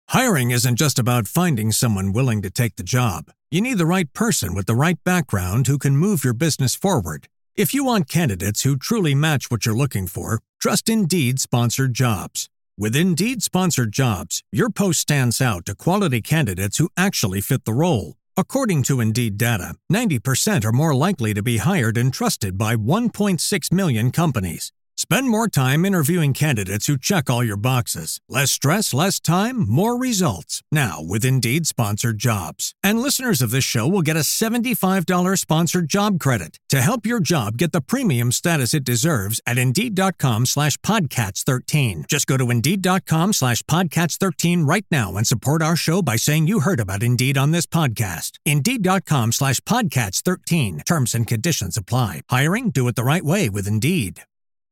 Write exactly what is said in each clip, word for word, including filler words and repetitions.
Hiring isn't just about finding someone willing to take the job. You need the right person with the right background who can move your business forward. If you want candidates who truly match what you're looking for, trust Indeed Sponsored Jobs. With Indeed Sponsored Jobs, your post stands out to quality candidates who actually fit the role. According to Indeed data, ninety percent are more likely to be hired and trusted by one point six million companies. Spend more time interviewing candidates who check all your boxes. Less stress, less time, more results. Now with Indeed Sponsored Jobs. And listeners of this show will get a seventy-five dollars sponsored job credit to help your job get the premium status it deserves at Indeed.com slash Podcats 13. Just go to Indeed.com slash Podcats 13 right now and support our show by saying you heard about Indeed on this podcast. Indeed.com slash Podcats 13. Terms and conditions apply. Hiring? Do it the right way with Indeed.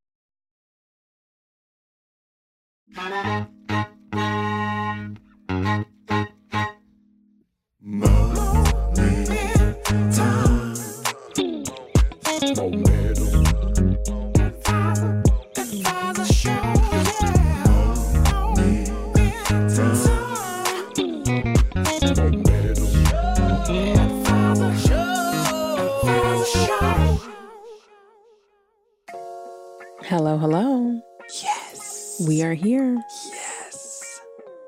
Hello, hello. Yes. We are here. Yes.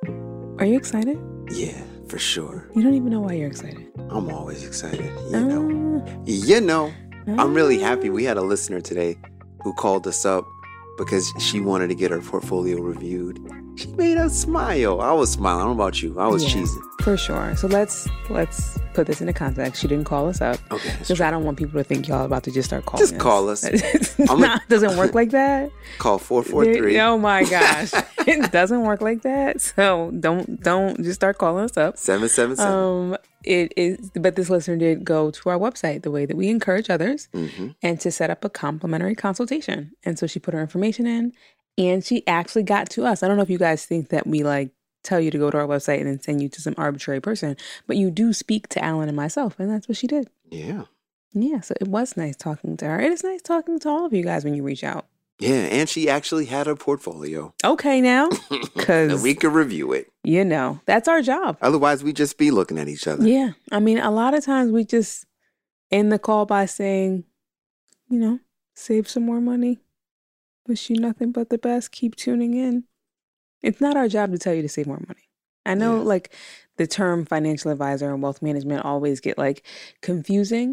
Are you excited? Yeah, for sure. You don't even know why you're excited. I'm always excited. You Uh, know. You know. uh. I'm really happy. We had a listener today who called us up because she wanted to get her portfolio reviewed. She made us smile. I was smiling. I don't know about you. I was Yeah, cheesing. for sure. So let's let's put this into context. She didn't call us up Okay. that's because true. I don't want people to think y'all about to just start calling. Just call us. It's I'm not, doesn't work like that. Call four four three. Oh my gosh, it doesn't work like that. So don't don't just start calling us up. seven seven seven. Um, it is, but this listener did go to our website, the way that we encourage others, Mm-hmm. and to set up a complimentary consultation. And so she put her information in, and she actually got to us. I don't know if you guys think that we like tell you to go to our website and then send you to some arbitrary person, but you do speak to Alan and myself, and that's what she did. Yeah. Yeah, so it was nice talking to her. It is nice talking to all of you guys when you reach out. Yeah. And she actually had a portfolio. Okay, now, And because we could review it. you know that's our job. Otherwise, we just be looking at each other. Yeah, I mean, a lot of times we just end the call by saying, you know, save some more money. Wish you nothing but the best. Keep tuning in. It's not our job to tell you to save more money. I know, Yeah. like, the term financial advisor and wealth management always get like confusing,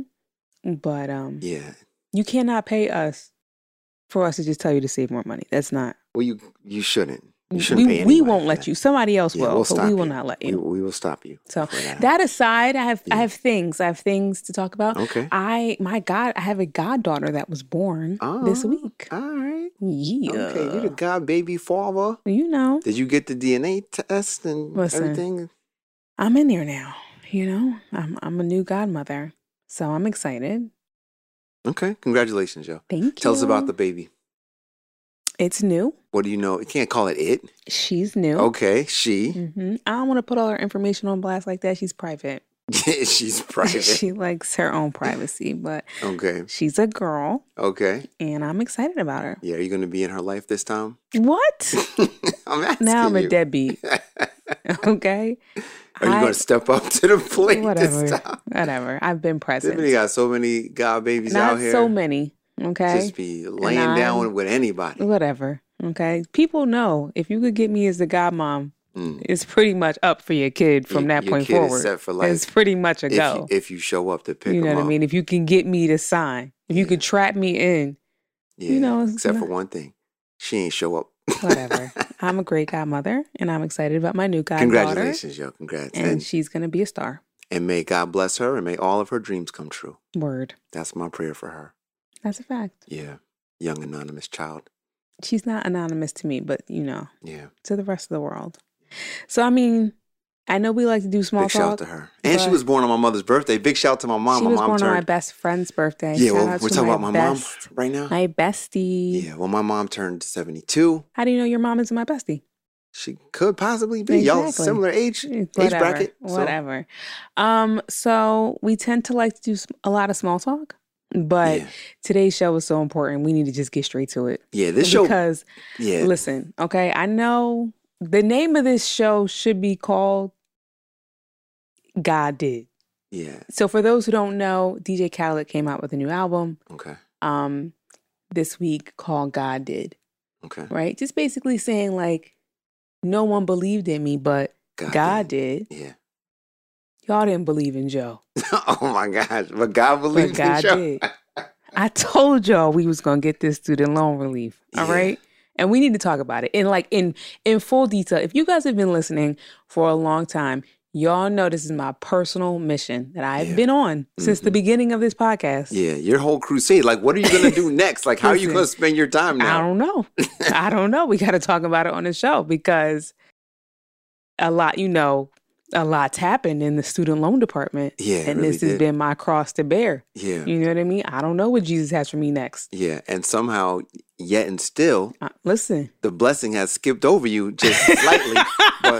but um, Yeah. you cannot pay us for us to just tell you to save more money. That's not. Well, you you shouldn't. You shouldn't We, pay we anybody won't for let that. you. Somebody else Yeah, will, we'll but stop we will you. not let We, you. we will stop you. So for that. that aside, I have I Yeah. have things. I have things to talk about. Okay. I my God, I have a goddaughter that was born this Oh, week. All right. Yeah. Okay. You the god baby father. You know, Did you get the D N A test and Listen. everything? I'm in there now. You know, I'm I'm a new godmother, so I'm excited. Okay. Congratulations, Joe. Thank you. Tell us about the baby. It's new. What do you know? You can't call it it. She's new. Okay. She. hmm I don't want to put all her information on blast like that. She's private. She's private. She likes her own privacy, but Okay. she's a girl, Okay. and I'm excited about her. Yeah. Are you going to be in her life this time? What? I'm asking Now I'm a you. deadbeat. Okay. Are you I- going to step up to the plate Whatever. this time? Whatever. I've been present. Tiffany got so many god babies Not out here. so many. Okay. Just be laying I'm- down with anybody. Whatever. Okay. People know if you could get me as the godmom, Mm. it's pretty much up for your kid from Your- that your point kid is forward. set for life. It's pretty much a If go. you, if you show up to pick You know them what I up. mean? If you can get me to sign, if you could trap me in, Yeah, you know, it's except not- for one thing. She ain't show up. whatever. I'm a great godmother, and I'm excited about my new goddaughter. Congratulations, yo. Congrats. And, And, she's going to be a star. and may God bless her and may all of her dreams come true. Word. That's my prayer for her. That's a fact. Yeah. Young anonymous child. She's not anonymous to me, but, you know, Yeah. to the rest of the world. So, I mean, I know we like to do small Big talk. shout out to her. And she but- was born on my mother's birthday. Big shout out to my mom. She my was mom born on my turned. best friend's birthday. Yeah, Shout well, out we're to talking my about my mom best, right now. My bestie. Yeah, well, my mom turned seventy-two. How do you know your mom is my bestie? She could possibly be. Y'all Exactly. similar age, age Whatever. bracket. so- Whatever. Um, so we tend to like to do s- a lot of small talk, but Yeah. today's show is so important. We need to just get straight to it. Yeah, this show. Because Yeah. listen, okay, I know The name of this show should be called God Did. Yeah. So for those who don't know, D J Khaled came out with a new album Okay. um, this week called God Did. Okay. Right? Just basically saying like, no one believed in me, but God, God did. did. Yeah. Y'all didn't believe in Joe. Oh my gosh. But God believed but God in Joe. did. I told y'all we was going to get this student loan relief. All yeah. right? And we need to talk about it in like in in full detail. If you guys have been listening for a long time, y'all know this is my personal mission that I've yeah. been on mm-hmm. since the beginning of this podcast. Yeah, your whole crusade. Like, what are you going to do next? Like, how Listen, are you going to spend your time now? I don't know. I don't know. We got to talk about it on the show because a lot, you know, a lot's happened in the student loan department. Yeah, and really this has did. been my cross to bear. Yeah. You know what I mean? I don't know what Jesus has for me next. Yeah, and somehow, yet and still, uh, listen, the blessing has skipped over you just slightly, but,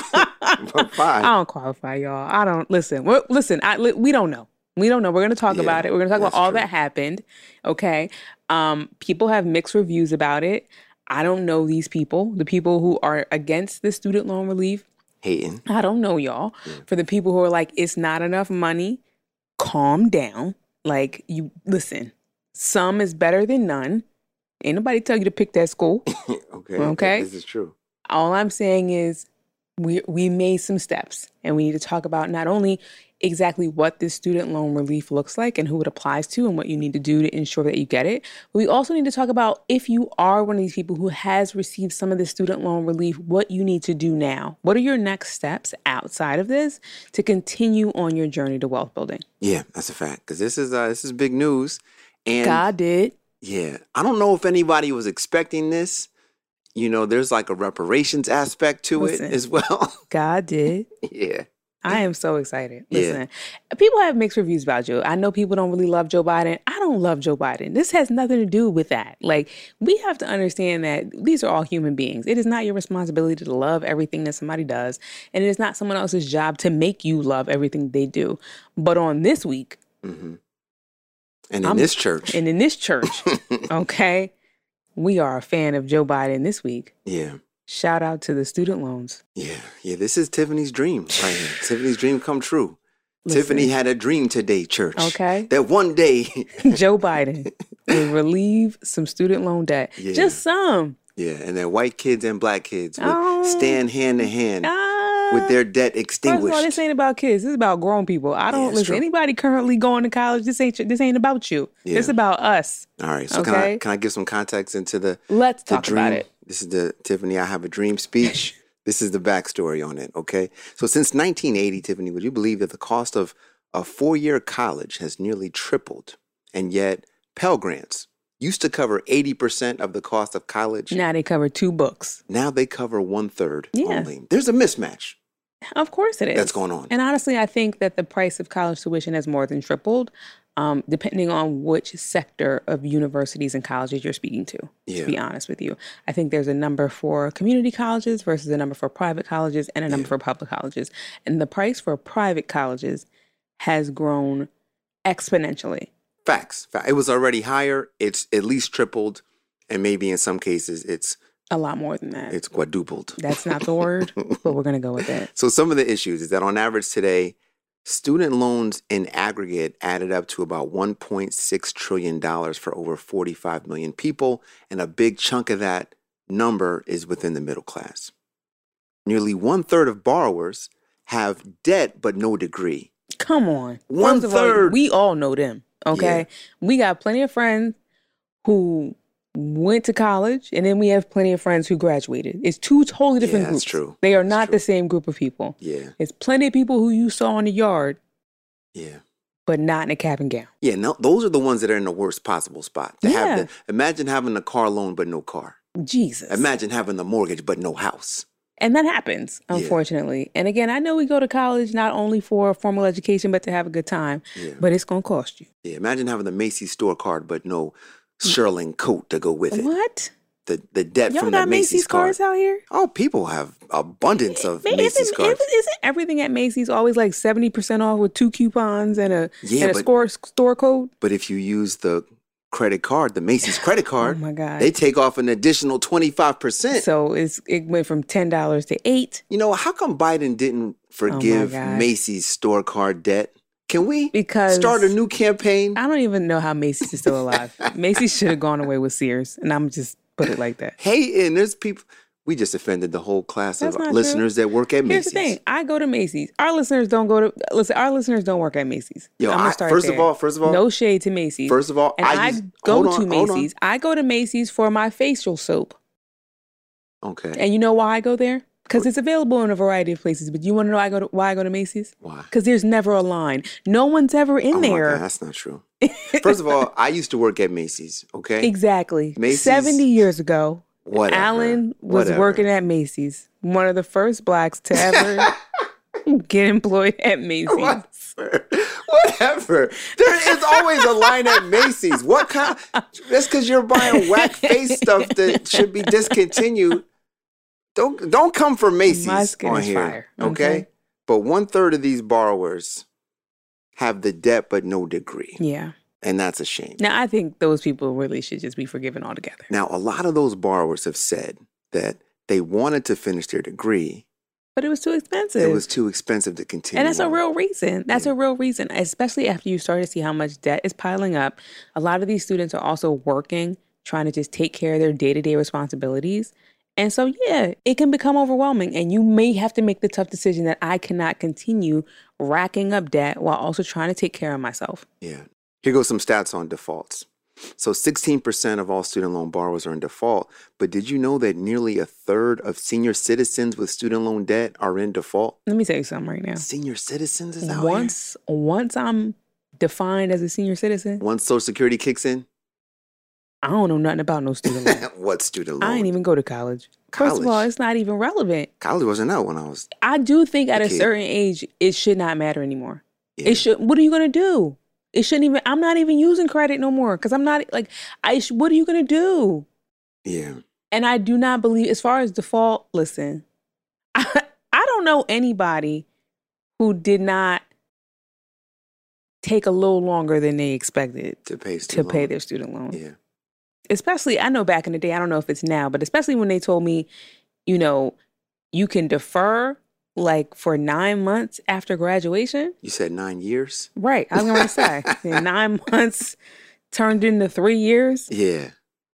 but fine. I don't qualify, y'all. I don't, listen, we're, listen, I, we don't know. We don't know. We're going to talk yeah, about it. We're going to talk about all true. that happened, okay? Um, people have mixed reviews about it. I don't know these people, the people who are against the student loan relief. Hating. I don't know, y'all. Yeah. For the people who are like, it's not enough money, calm down. Like, you, listen, some is better than none. Ain't nobody tell you to pick that school. okay. Okay? This is true. All I'm saying is we we made some steps, and we need to talk about not only exactly what this student loan relief looks like and who it applies to and what you need to do to ensure that you get it. But we also need to talk about if you are one of these people who has received some of the student loan relief, what you need to do now. What are your next steps outside of this to continue on your journey to wealth building? Yeah, that's a fact. Because this is uh, this is big news. And God did. Yeah. I don't know if anybody was expecting this. You know, there's like a reparations aspect to Listen, it as well. God did. yeah. I am so excited. Yeah. Listen, people have mixed reviews about Joe. I know people don't really love Joe Biden. I don't love Joe Biden. This has nothing to do with that. Like, we have to understand that these are all human beings. It is not your responsibility to love everything that somebody does. And it is not someone else's job to make you love everything they do. But on this week. Mm-hmm. And in I'm, this church. And in this church, okay, we are a fan of Joe Biden this week. Yeah. Shout out to the student loans. Yeah, yeah. This is Tiffany's dream right here. Tiffany's dream come true. Listen, Tiffany had a dream today, church. Okay. That one day Joe Biden will relieve some student loan debt. Yeah. Just some. Yeah, and then white kids and black kids would Oh. stand hand in hand Uh, with their debt extinguished. First of all, this ain't about kids. This is about grown people. I Yeah, don't it's listen. true. Anybody currently going to college, this ain't this ain't about you. Yeah. It's about us. All right, so can I Okay. can I give some context into the Let's the talk dream? about it. This is the Tiffany I Have a Dream speech. This is the backstory on it, okay? So since nineteen eighty, Tiffany, would you believe that the cost of a four-year college has nearly tripled? And yet Pell Grants used to cover eighty percent of the cost of college. Now they cover two books. Now they cover one-third Yeah. only. There's a mismatch Of course it is. that's going on. And honestly, I think that the price of college tuition has more than tripled, um, depending on which sector of universities and colleges you're speaking to, Yeah. to be honest with you. I think there's a number for community colleges versus a number for private colleges and a number Yeah. for public colleges. And the price for private colleges has grown exponentially. Facts. Fa- It was already higher. It's at least tripled. And maybe in some cases, it's A lot more than that. it's quadrupled. That's not the word, but we're going to go with that. So some of the issues is that on average today, student loans in aggregate added up to about one point six trillion dollars for over forty-five million people. And a big chunk of that number is within the middle class. Nearly one third of borrowers have debt but no degree. Come on. One First of all, third. we all know them, okay? Yeah. We got plenty of friends who went to college, and then we have plenty of friends who graduated. It's two totally different Yeah, that's groups. true. They are That's not true. the same group of people. Yeah, It's plenty of people who you saw in the yard, yeah. but not in a cap and gown. Yeah, no, those are the ones that are in the worst possible spot. To Yeah. have the, imagine having a car loan but no car. Jesus. Imagine having the mortgage but no house. And that happens, Yeah. unfortunately. And again, I know we go to college not only for formal education, but to have a good time, Yeah. but it's going to cost you. Yeah, imagine having the Macy's store card but no shearling coat to go with it. What? The the debt Y'all from the got Macy's, Macy's card. cards out here? Oh, people have abundance of Man, Macy's isn't, cards. isn't everything at Macy's always like seventy percent off with two coupons and a, Yeah, and a but- score, store code? But if you use the credit card, the Macy's credit card, Oh my God. they take off an additional twenty-five percent. So it's it went from ten dollars to eight. You know, how come Biden didn't forgive God. Macy's store card debt? Can we Because start a new campaign? I don't even know how Macy's is still alive. Macy's should have gone away with Sears, and I'm just put it like that. Hey, and there's people. We just offended the whole class That's of not listeners that work at Here's Macy's. the thing: I go to Macy's. Our listeners don't go to listen. Our listeners don't work at Macy's. Yo, I'm gonna I, start first there. of all, first of all, no shade to Macy's. First of all, and I, I, use, go hold to on, hold on. Macy's. I go to Macy's for my facial soap. Okay. And you know why I go there? Because it's available in a variety of places. But you want to know I go to, why I go to Macy's? Why? Because there's never a line. No one's ever in Oh my there. God, that's not true. First of all, I used to work at Macy's, okay? Exactly. Macy's- seventy years ago, Whatever. Alan was Whatever. working at Macy's. One of the first blacks to ever get employed at Macy's. Whatever. Whatever. There is always a line at Macy's. What kind? That's because you're buying whack face stuff that should be discontinued. Don't don't come for Macy's My skin on is here, fire, okay? okay? But one third of these borrowers have the debt but no degree, Yeah. and that's a shame. Now, I think those people really should just be forgiven altogether. Now, a lot of those borrowers have said that they wanted to finish their degree. But it was too expensive. It was too expensive to continue. And that's a on. real reason. That's Yeah. a real reason, especially after you start to see how much debt is piling up. A lot of these students are also working, trying to just take care of their day-to-day responsibilities. And so, yeah, it can become overwhelming. And you may have to make the tough decision that I cannot continue racking up debt while also trying to take care of myself. Yeah. Here goes some stats on defaults. So sixteen percent of all student loan borrowers are in default. But did you know that nearly a third of senior citizens with student loan debt are in default? Let me tell you something right now. Senior citizens is out Once, once I'm defined as a senior citizen, here? Once Social Security kicks in? I don't know nothing about no student loan. What student loan? I ain't even go to college. First of all, College? it's not even relevant. College wasn't out when I was. I do think at A a kid. certain age, it should not matter anymore. Yeah. It should. What are you gonna do? It shouldn't even. I'm not even using credit no more because I'm not like I. Sh- what are you gonna do? Yeah. And I do not believe, as far as default. Listen, I, I don't know anybody who did not take a little longer than they expected To pay to student pay loan. their student loan. Yeah. Especially, I know back in the day, I don't know if it's now, but especially when they told me, you know, you can defer like for nine months after graduation. You said nine years? Right. I was going to say and nine months turned into three years. Yeah.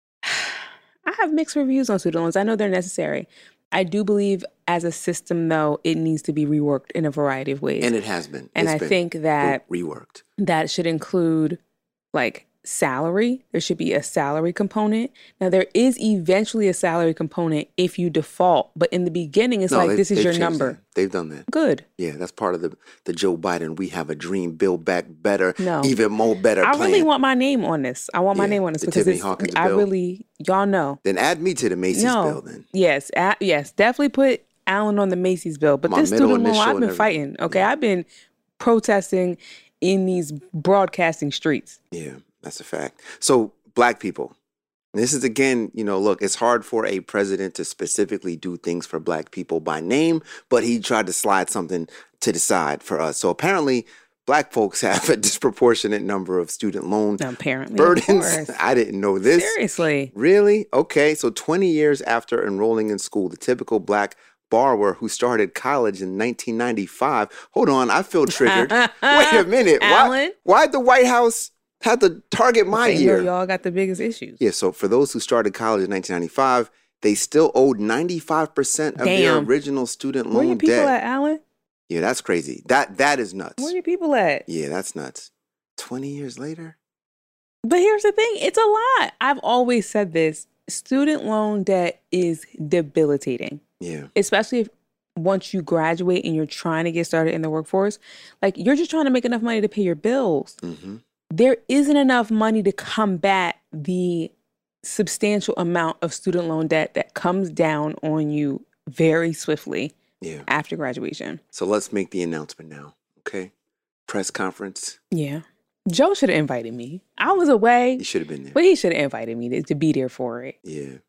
I have mixed reviews on student loans. I know they're necessary. I do believe as a system, though, it needs to be reworked in a variety of ways. And it has been. And It's I been think that re- reworked. that should include like salary. There should be a salary component. Now, there is eventually a salary component if you default, but in the beginning, it's No, like, they- this is they've your changed number. that. They've done that. Good. Yeah, that's part of the, the Joe Biden, we have a dream, build back better, No. even more better I plan. really want my name on this. I want my Yeah, name on this the because Tiffany it's, Hawkins I bill. really, y'all know. Then add me to the Macy's No. bill then. Yes, a- yes, definitely put Alan on the Macy's bill. But My this middle student loan, initial I've and been everything. fighting. Okay, I've been protesting in these broadcasting streets. Yeah, that's a fact. So black people, this is again, you know, look, it's hard for a president to specifically do things for black people by name, but he tried to slide something to the side for us. So apparently black folks have a disproportionate number of student loan Apparently, of burdens. course. I didn't know this. Seriously. Really? Okay. So twenty years after enrolling in school, the typical black borrower who started college in nineteen ninety-five. Hold on, I feel triggered. Wait a minute. Why, Alan? why'd the White House have to target my They know year? y'all got the biggest issues. Yeah, so for those who started college in nineteen ninety-five, they still owed ninety-five percent of their Damn. original student Where your loan people debt. at, Alan? Yeah, that's crazy. That That is nuts. Where your people at? Yeah, that's nuts. twenty years later? But here's the thing, it's a lot. I've always said this. Student loan debt is debilitating, Yeah. especially if once you graduate and you're trying to get started in the workforce. Like, you're just trying to make enough money to pay your bills. Mm-hmm. There isn't enough money to combat the substantial amount of student loan debt that comes down on you very swiftly Yeah. after graduation. So let's make the announcement now, okay? Press conference. Yeah. Joe should have invited me. I was away, You should have been there. but he should have invited me to, to be there for it. Yeah.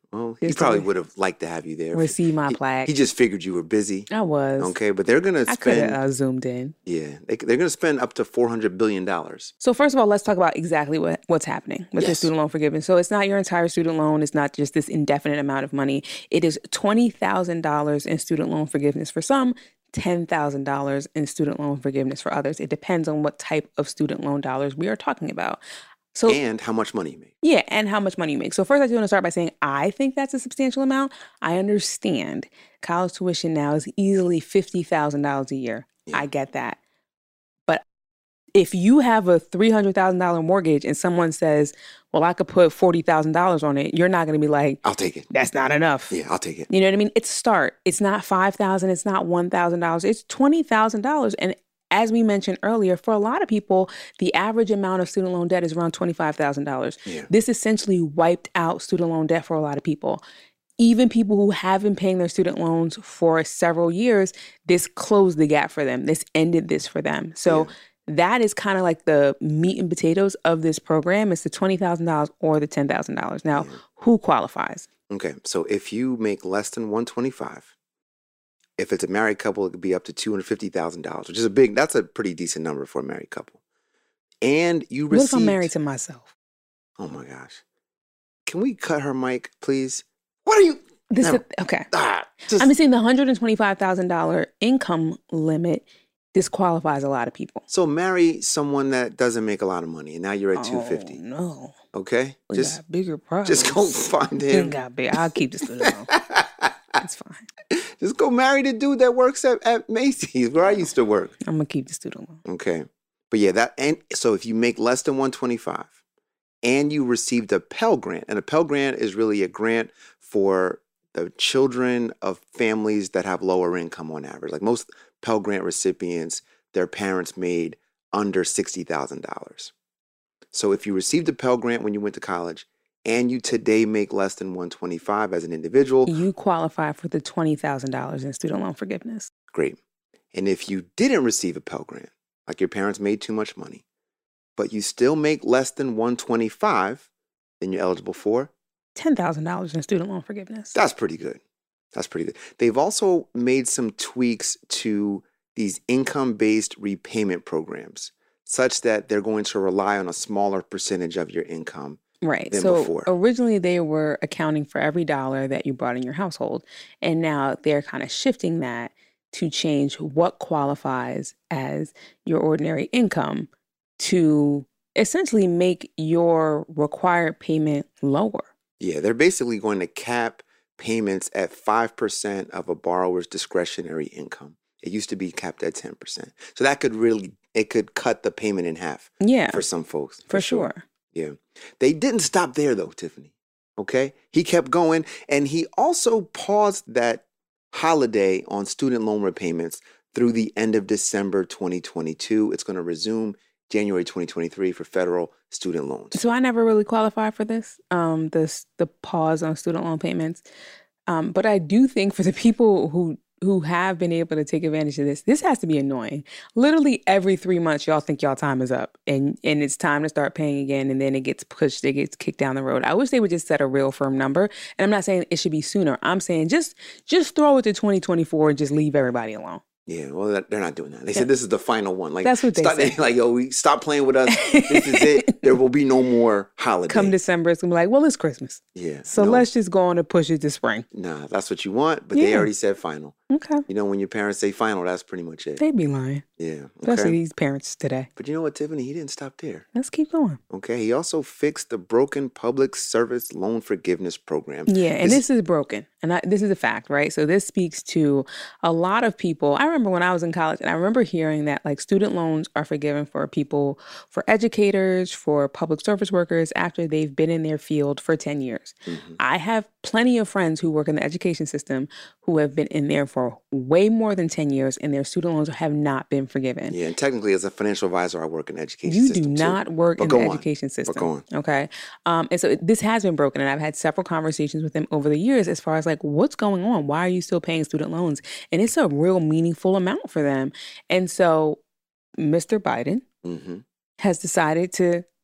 Well, he Just probably to would have liked to have you there. receive my he, plaque. He just figured you were busy. I was. Okay, but they're going to I could spend. have uh, zoomed in. Yeah, they, they're going to spend up to four hundred billion dollars. So first of all, let's talk about exactly what, what's happening with the Yes. student loan forgiveness. So it's not your entire student loan. It's not just this indefinite amount of money. It is twenty thousand dollars in student loan forgiveness for some, ten thousand dollars in student loan forgiveness for others. It depends on what type of student loan dollars we are talking about. So, And how much money you make. yeah, and how much money you make. So first I just want to start by saying I think that's a substantial amount. I understand college tuition now is easily fifty thousand dollars a year. Yeah. I get that. But if you have a three hundred thousand dollars mortgage and someone says, well, I could put forty thousand dollars on it, you're not going to be like, I'll take it. that's not enough. Yeah, I'll take it. You know what I mean? It's start. It's not five thousand dollars. It's not one thousand dollars. It's twenty thousand dollars. And as we mentioned earlier, for a lot of people, the average amount of student loan debt is around twenty-five thousand dollars. Yeah. This essentially wiped out student loan debt for a lot of people. Even people who have been paying their student loans for several years, this closed the gap for them. This ended this for them. So Yeah. that is kind of like the meat and potatoes of this program. It's the twenty thousand dollars or the ten thousand dollars. Now, Yeah. who qualifies? Okay, so if you make less than one twenty-five, if it's a married couple, it could be up to two hundred fifty thousand dollars, which is a big, that's a pretty decent number for a married couple. And you What received... if I'm married to myself? Oh my gosh. Can we cut her mic, please? What are you... This Never. is, okay. Ah, just, I'm saying the one hundred twenty-five thousand dollars income limit disqualifies a lot of people. So marry someone that doesn't make a lot of money, and now you're at two hundred fifty. Oh, no. Okay? We Just got bigger problems. just go find We him. got big. I'll keep the student loan. It's fine. Just go marry the dude that works at, at Macy's, where I used to work. I'm going to keep the student loan. Okay. But yeah, that, and so if you make less than one twenty-five and you received a Pell Grant, and a Pell Grant is really a grant for the children of families that have lower income on average. Like most Pell Grant recipients, their parents made under sixty thousand dollars. So if you received a Pell Grant when you went to college and you today make less than one twenty-five as an individual, You qualify for the twenty thousand dollars in student loan forgiveness. great. And if you didn't receive a Pell Grant, like your parents made too much money, but you still make less than one twenty-five, then you're eligible for, ten thousand dollars in student loan forgiveness. that's pretty good. That's pretty good. They've also made some tweaks to these income-based repayment programs such that they're going to rely on a smaller percentage of your income. Right. than So before. originally they were accounting for every dollar that you brought in your household. And now they're kind of shifting that to change what qualifies as your ordinary income to essentially make your required payment lower. Yeah, they're basically going to cap payments at five percent of a borrower's discretionary income. It used to be capped at ten percent. So that could really, it could cut the payment in half Yeah, for some folks. for sure. Yeah. They didn't stop there though, Tiffany. Okay? He kept going, and he also paused that holiday on student loan repayments through the end of December twenty twenty-two. It's going to resume January twenty twenty-three for federal student loans. So I never really qualified for this, um, this the pause on student loan payments. Um, but I do think for the people who who have been able to take advantage of this, this has to be annoying. Literally every three months, y'all think y'all time is up and, and it's time to start paying again. And then it gets pushed, it gets kicked down the road. I wish they would just set a real firm number. And I'm not saying it should be sooner. I'm saying just just throw it to twenty twenty-four and just leave everybody alone. Yeah, well, that- they're not doing that. They said this is the final one. Like That's what they stop, say. Like, yo, we stop playing with us. This is it. There will be no more holiday. Come December, it's going to be like, well, it's Christmas. yeah. So no, let's just go on and push it to spring. Nah, that's what you want, but they Yeah. already said final. Okay. You know, when your parents say final, that's pretty much it. They be lying, Yeah. especially Okay. these parents today. But you know what, Tiffany? He didn't stop there. Let's keep going. Okay. He also fixed the broken public service loan forgiveness program. Yeah, and This- this, is broken. And I, this is a fact, right? So this speaks to a lot of people. I remember when I was in college, and I remember hearing that like student loans are forgiven for people, for educators, for public service workers after they've been in their field for ten years. Mhm. I have plenty of friends who work in the education system who have been in there for way more than ten years, and their student loans have not been forgiven. Yeah, and technically, as a financial advisor, I work in the education You system do too. not work But in go the on. education system. go on. Okay. Um, and so this has been broken. And I've had several conversations with them over the years as far as like, what's going on? Why are you still paying student loans? And it's a real meaningful amount for them. And so Mister Biden hmm has decided to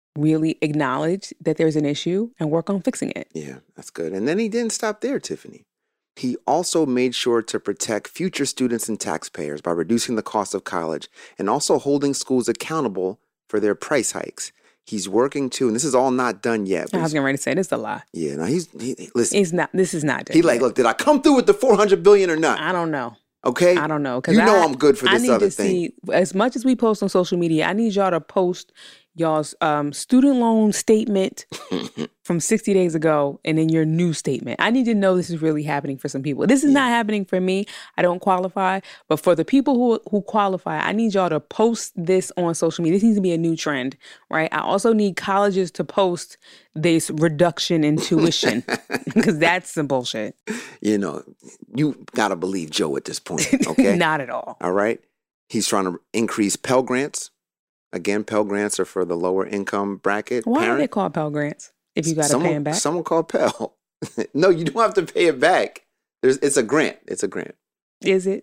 really acknowledge that there's an issue and work on fixing it. Yeah, that's good. And then he didn't stop there, Tiffany. He also made sure to protect future students and taxpayers by reducing the cost of college and also holding schools accountable for their price hikes. He's working too, and this is all not done yet. I was getting ready to say this is a lie. Yeah, no, he's he, he- listen. It's not. This is not done. He like, yet. look, did I come through with the four hundred billion or not? I don't know. Okay, I don't know. You know I, I'm good for I this need other to thing. see, as much as we post on social media, I need y'all to post y'all's um, student loan statement from sixty days ago and then your new statement. I need to know this is really happening for some people. This is not happening for me. I don't qualify. But for the people who who qualify, I need y'all to post this on social media. This needs to be a new trend, right? I also need colleges to post this reduction in tuition because that's some bullshit. You know, you gotta believe Joe at this point. Okay, Not at all. all right. He's trying to increase Pell Grants. Again, Pell Grants are for the lower income bracket. Why parent. are they called Pell Grants if you got to someone, pay them back? Someone called Pell. No, you don't have to pay it back. There's, it's a grant. It's a grant. Is it?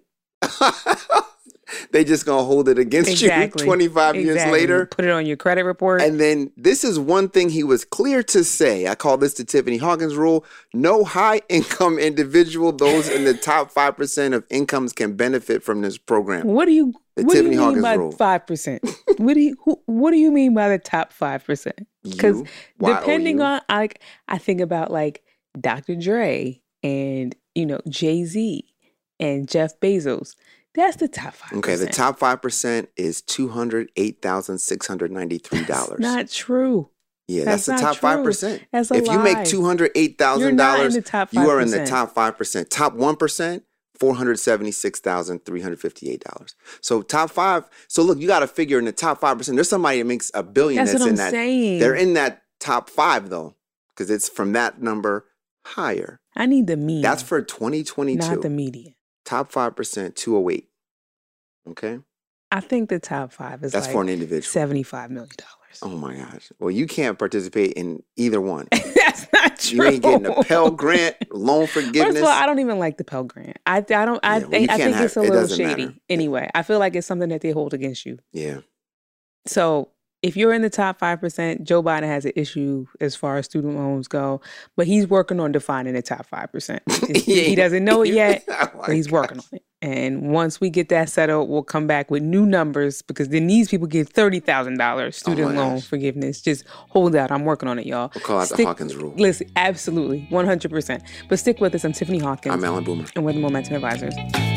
They just gonna hold it against Exactly. you twenty-five years Exactly. later. Put it on your credit report. And then this is one thing he was clear to say. I call this the Tiffany Hawkins rule. No high income individual, those in the top five percent of incomes can benefit from this program. what do you The what do Tiffany you mean Hawkins by rule. five percent? What do you who, what do you mean by the top five percent? Because You, Y O U. depending on like I think about like Doctor Dre and you know Jay-Z and Jeff Bezos. That's the top five percent. Okay, the top five percent is two hundred eight thousand six hundred ninety-three dollars. Not true. Yeah, That's that's, the not top five true. percent. That's a If you lie. make two hundred eight thousand You're not in dollars, the top you are in the five percent. top five percent. Top one percent, four hundred seventy-six thousand three hundred fifty-eight dollars. So top five. So look, you got to figure in the top five percent, there's somebody that makes a billion That's that's, what in I'm that. saying. They're in that top five though, because it's from that number higher. I need the mean. That's for twenty twenty-two. not the median. Top five percent, two oh eight. Okay? I think the top five is That's like for an individual. seventy-five million dollars. Oh my gosh. Well, you can't participate in either one. That's not true. You ain't getting a Pell Grant, loan forgiveness. First of all, I don't even like the Pell Grant. I, I don't. I Yeah, well, think you I can't think it's a have- it little doesn't shady. matter. Anyway, I feel like it's something that they hold against you. Yeah. So if you're in the top five percent, Joe Biden has an issue as far as student loans go, but he's working on defining the top five percent. He, he doesn't know it yet, Oh my but he's working on it. And once we get that settled, we'll come back with new numbers because then these people get thirty thousand dollars student Oh my loan gosh. forgiveness. Just hold out. I'm working on it, y'all. We'll call out the Stick- Hawkins rule. Listen, absolutely, one hundred percent. But stick with us. I'm Tiffany Hawkins. I'm Alan Boomer. And we're the Momentum Advisors.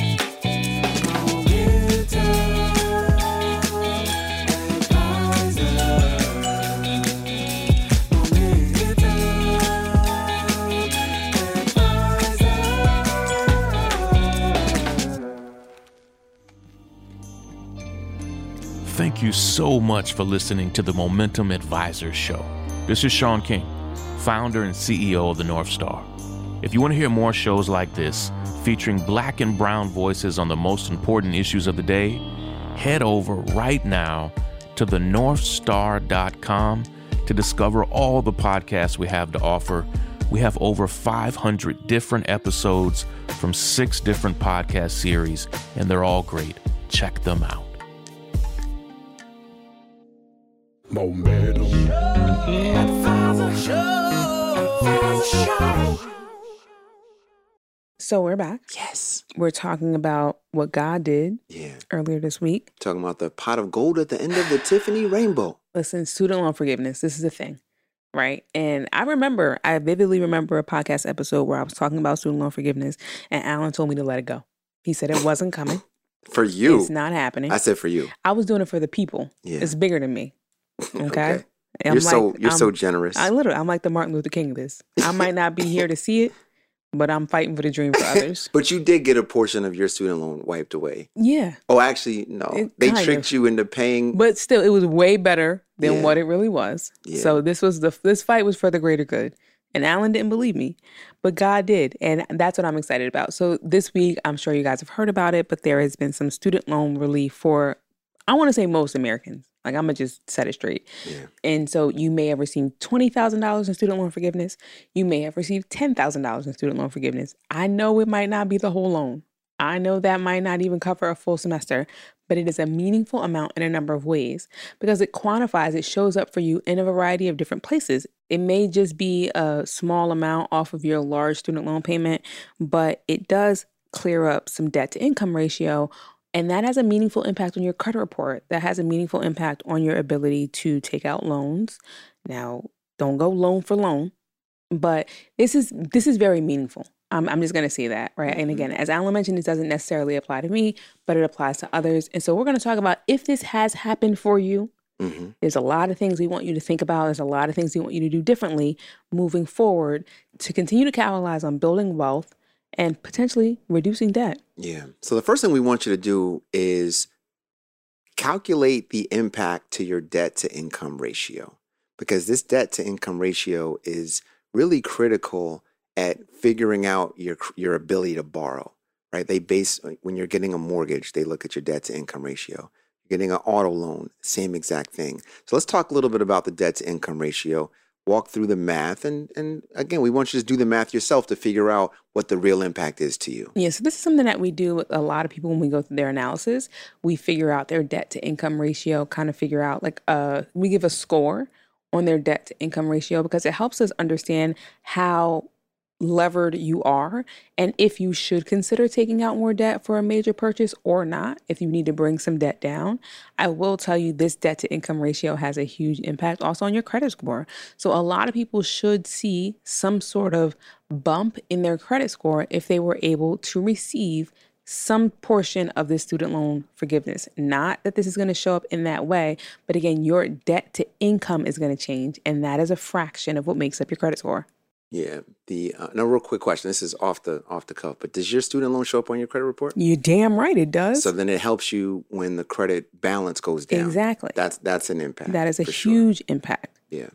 Thank you so much for listening to the Momentum Advisors Show. This is Sean King, founder and C E O of the North Star. If you want to hear more shows like this, featuring black and brown voices on the most important issues of the day, head over right now to the north star dot com to discover all the podcasts we have to offer. We have over five hundred different episodes from six different podcast series, and they're all great. Check them out. Momentum. So we're back. Yes. We're talking about what God did Yeah. earlier this week. Talking about the pot of gold at the end of the Tiffany rainbow. Listen, student loan forgiveness. This is a thing, right? And I remember, I vividly remember a podcast episode where I was talking about student loan forgiveness, and Alan told me to let it go. He said it wasn't coming. For you. It's not happening. I said for you. I was doing it for the people. Yeah. It's bigger than me. Okay. Okay. I'm You're so like- you're so I'm- generous. I literally, I'm like the Martin Luther King of this. I might not be here to see it, but I'm fighting for the dream for others. But you did get a portion of your student loan wiped away. Yeah. Oh, actually, no. It They kind tricked of. you into paying. But still, it was way better than Yeah. what it really was. Yeah. So this was the this fight was for the greater good. And Alan didn't believe me, but God did. And that's what I'm excited about. So this week, I'm sure you guys have heard about it, but there has been some student loan relief for, I want to say most Americans. Like, I'm going to just set it straight. Yeah. And so you may have received twenty thousand dollars in student loan forgiveness. You may have received ten thousand dollars in student loan forgiveness. I know it might not be the whole loan. I know that might not even cover a full semester, but it is a meaningful amount in a number of ways because it quantifies, it shows up for you in a variety of different places. It may just be a small amount off of your large student loan payment, but it does clear up some debt to income ratio. And that has a meaningful impact on your credit report. That has a meaningful impact on your ability to take out loans. Now, don't go loan for loan, but this is this is very meaningful. I'm, I'm just going to say that, right? Mm-hmm. And again, as Alan mentioned, it doesn't necessarily apply to me, but it applies to others. And so we're going to talk about if this has happened for you. Mm-hmm. There's a lot of things we want you to think about. There's a lot of things we want you to do differently moving forward to continue to capitalize on building wealth and potentially reducing debt. Yeah. So the first thing we want you to do is calculate the impact to your debt to income ratio, because this debt to income ratio is really critical at figuring out your your ability to borrow, right? They base, when you're getting a mortgage, they look at your debt to income ratio. You're getting an auto loan, same exact thing. So let's talk a little bit about the debt to income ratio, walk through the math. And, and again, we want you to do the math yourself to figure out what the real impact is to you. Yeah, so this is something that we do with a lot of people when we go through their analysis. We figure out their debt to income ratio, kind of figure out like, uh, we give a score on their debt to income ratio because it helps us understand how levered you are and if you should consider taking out more debt for a major purchase or not, if you need to bring some debt down. I will tell you this debt to income ratio has a huge impact also on your credit score. So a lot of people should see some sort of bump in their credit score if they were able to receive some portion of this student loan forgiveness. Not that this is going to show up in that way, but again, your debt to income is going to change, and that is a fraction of what makes up your credit score. Yeah. The uh, no, real quick question. This is off the off the cuff, but does your student loan show up on your credit report? You're damn right it does. So then it helps you when the credit balance goes down. Exactly. That's that's an impact. That is a huge sure. impact. Yeah.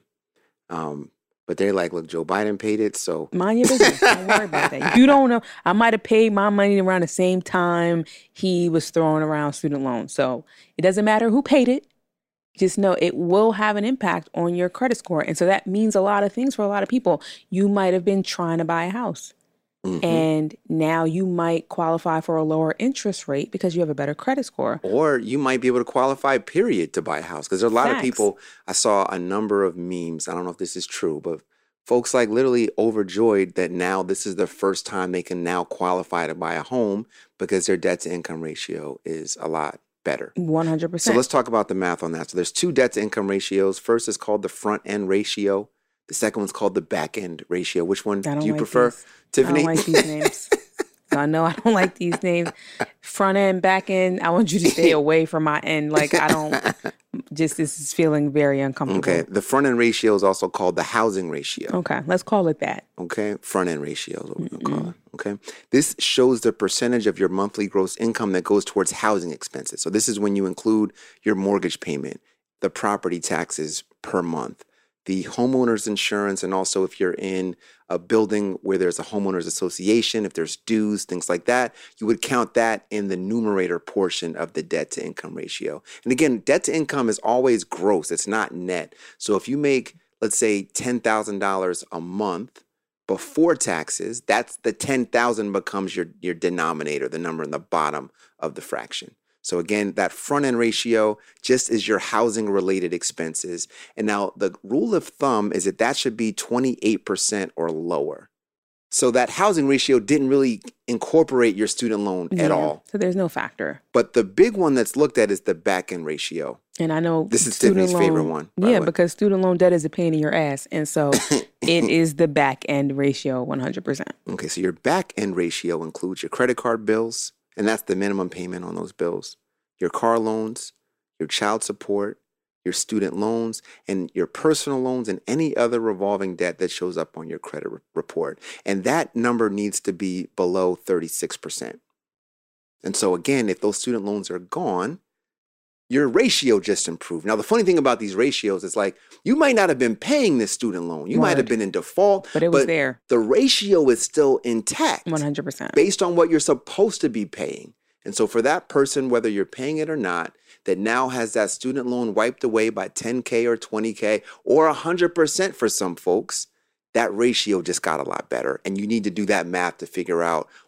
Um, but they're like, look, Joe Biden paid it, so mind your business. Don't worry about that. You don't know. I might have paid my money around the same time he was throwing around student loans. So it doesn't matter who paid it. Just know it will have an impact on your credit score. And so that means a lot of things for a lot of people. You might have been trying to buy a house. Mm-hmm. And now you might qualify for a lower interest rate because you have a better credit score. Or you might be able to qualify, period, to buy a house. Because there's a lot Facts. of people, I saw a number of memes. I don't know if this is true, but folks like literally overjoyed that now this is the first time they can now qualify to buy a home because their debt to income ratio is a lot better. one hundred percent. So let's talk about the math on that. So there's two debt to income ratios. First is called the front end ratio. The second one's called the back end ratio. Which one do you like prefer, these. Tiffany? I don't like these names. I know I don't like these names. Front end, back end. I want you to stay away from my end. Like I don't, just this is feeling very uncomfortable. Okay. The front end ratio is also called the housing ratio. Okay. Let's call it that. Okay. Front end ratio is what we're going to call it. Okay. This shows the percentage of your monthly gross income that goes towards housing expenses. So this is when you include your mortgage payment, the property taxes per month, the homeowner's insurance, and also if you're in a building where there's a homeowners association, if there's dues, things like that, you would count that in the numerator portion of the debt to income ratio. And again, debt to income is always gross. It's not net. So if you make, let's say, ten thousand dollars a month before taxes, that's the ten thousand becomes your, your denominator, the number in the bottom of the fraction. So again, that front end ratio just is your housing related expenses. And now the rule of thumb is that that should be twenty-eight percent or lower. So that housing ratio didn't really incorporate your student loan yeah, at all. So there's no factor. But the big one that's looked at is the back end ratio. And I know this is Tiffany's loan, favorite one. Yeah, because student loan debt is a pain in your ass. And so it is the back end ratio one hundred percent. Okay, so your back end ratio includes your credit card bills, and that's the minimum payment on those bills, your car loans, your child support, your student loans, and your personal loans, and any other revolving debt that shows up on your credit re- report. And that number needs to be below thirty-six percent. And so again, if those student loans are gone, your ratio just improved. Now, the funny thing about these ratios is like, you might not have been paying this student loan. You Word. might have been in default. But it was but there. The ratio is still intact. one hundred percent. Based on what you're supposed to be paying. And so for that person, whether you're paying it or not, that now has that student loan wiped away by ten K or twenty K or one hundred percent for some folks, that ratio just got a lot better. And you need to do that math to figure out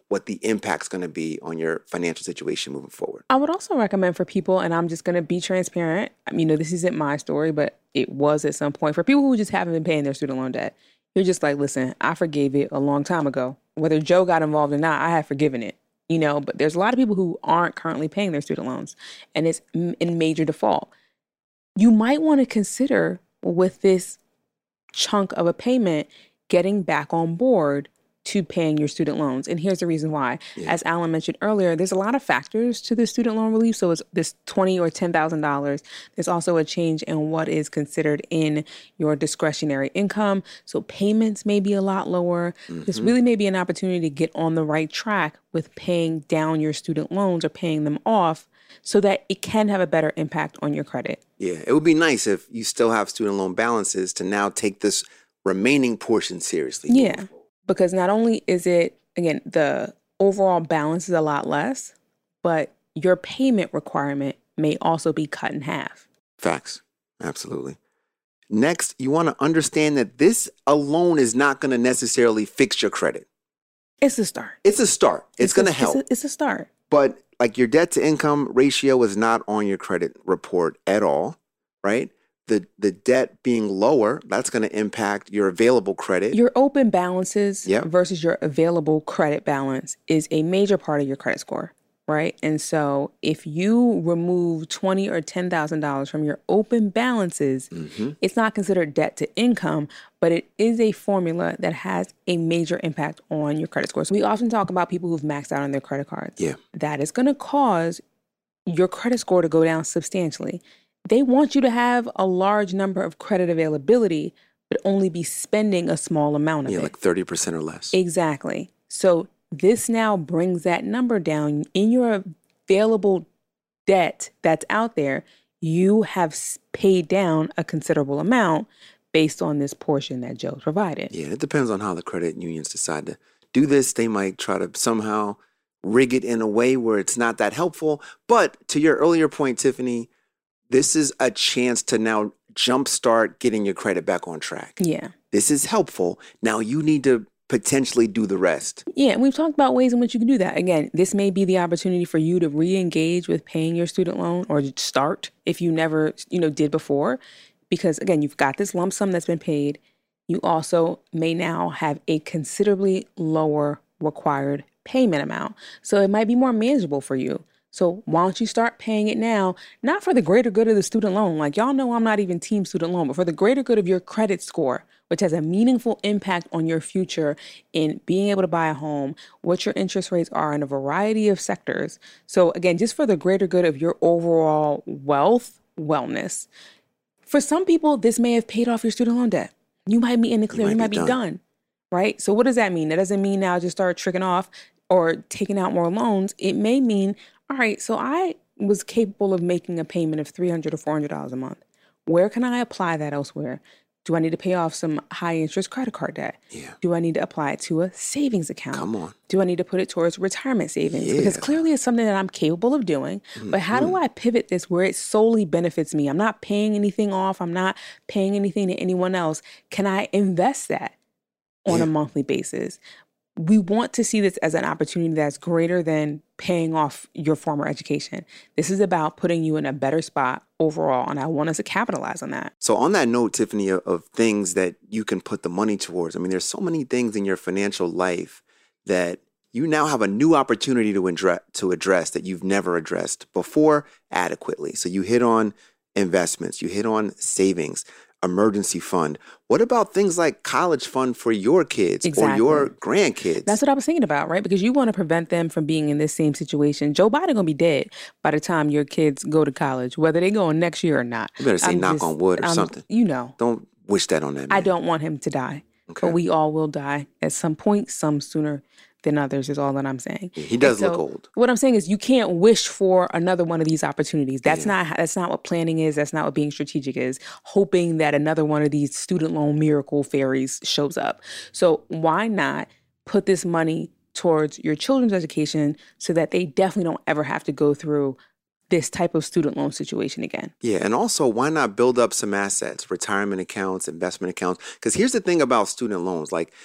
what the impact's going to be on your financial situation moving forward. I would also recommend for people, and I'm just going to be transparent. I mean, you know, this isn't my story, but it was at some point for people who just haven't been paying their student loan debt. You're just like, listen, I forgave it a long time ago. Whether Joe got involved or not, I have forgiven it. You know, but there's a lot of people who aren't currently paying their student loans, and it's in major default. You might want to consider with this chunk of a payment getting back on board to paying your student loans. And here's the reason why. Yeah. As Alan mentioned earlier, there's a lot of factors to the student loan relief. So it's this twenty thousand dollars or ten thousand dollars. There's also a change in what is considered in your discretionary income. So payments may be a lot lower. Mm-hmm. This really may be an opportunity to get on the right track with paying down your student loans or paying them off so that it can have a better impact on your credit. Yeah, it would be nice if you still have student loan balances to now take this remaining portion seriously. Yeah. Because not only is it, again, the overall balance is a lot less, but your payment requirement may also be cut in half. Facts. Absolutely. Next, you want to understand that this alone is not going to necessarily fix your credit. It's a start. It's a start. It's, it's going to help. It's a, it's a start. But like your debt to income ratio is not on your credit report at all, right? The the debt being lower, that's going to impact your available credit. Your open balances yep. versus your available credit balance is a major part of your credit score, right? And so if you remove twenty thousand dollars or ten thousand dollars from your open balances, mm-hmm. it's not considered debt to income, but it is a formula that has a major impact on your credit score. So we often talk about people who've maxed out on their credit cards. Yeah. That is going to cause your credit score to go down substantially. They want you to have a large number of credit availability, but only be spending a small amount of yeah, it. Yeah, like thirty percent or less. Exactly. So this now brings that number down. In your available debt that's out there, you have paid down a considerable amount based on this portion that Joe provided. Yeah, it depends on how the credit unions decide to do this. They might try to somehow rig it in a way where it's not that helpful. But to your earlier point, Tiffany, this is a chance to now jumpstart getting your credit back on track. Yeah. This is helpful. Now you need to potentially do the rest. Yeah, and we've talked about ways in which you can do that. Again, this may be the opportunity for you to re-engage with paying your student loan or start if you never, you know, did before. Because again, you've got this lump sum that's been paid. You also may now have a considerably lower required payment amount. So it might be more manageable for you. So why don't you start paying it now, not for the greater good of the student loan. Like y'all know I'm not even team student loan, but for the greater good of your credit score, which has a meaningful impact on your future in being able to buy a home, what your interest rates are in a variety of sectors. So again, just for the greater good of your overall wealth, wellness. For some people, this may have paid off your student loan debt. You might be in the clear, you might, you might be, be done. done, right? So what does that mean? That doesn't mean now just start tricking off or taking out more loans. It may mean, all right, so I was capable of making a payment of three hundred dollars or four hundred dollars a month. Where can I apply that elsewhere? Do I need to pay off some high interest credit card debt? Yeah. Do I need to apply it to a savings account? Come on. Do I need to put it towards retirement savings? Yeah. Because clearly it's something that I'm capable of doing. Mm-hmm. But how do I pivot this where it solely benefits me? I'm not paying anything off. I'm not paying anything to anyone else. Can I invest that on yeah. a monthly basis? We want to see this as an opportunity that's greater than paying off your former education. This is about putting you in a better spot overall, and I want us to capitalize on that. So on that note, Tiffany, of, of things that you can put the money towards, I mean, there's so many things in your financial life that you now have a new opportunity to, address, to address that you've never addressed before adequately. So you hit on investments, you hit on savings, emergency fund. What about things like college fund for your kids exactly. or your grandkids? That's what I was thinking about, right? Because you want to prevent them from being in this same situation. Joe Biden gonna be dead by the time your kids go to college, whether they go next year or not. You better say I'm knock just, on wood or I'm, something. You know. Don't wish that on that man. I don't want him to die. Okay. But we all will die at some point, some sooner than others is all that I'm saying. Yeah, he does so look old. What I'm saying is you can't wish for another one of these opportunities. That's yeah. not that's not what planning is. That's not what being strategic is. Hoping that another one of these student loan miracle fairies shows up. So why not put this money towards your children's education so that they definitely don't ever have to go through this type of student loan situation again? Yeah, and also why not build up some assets, retirement accounts, investment accounts? Because here's the thing about student loans, like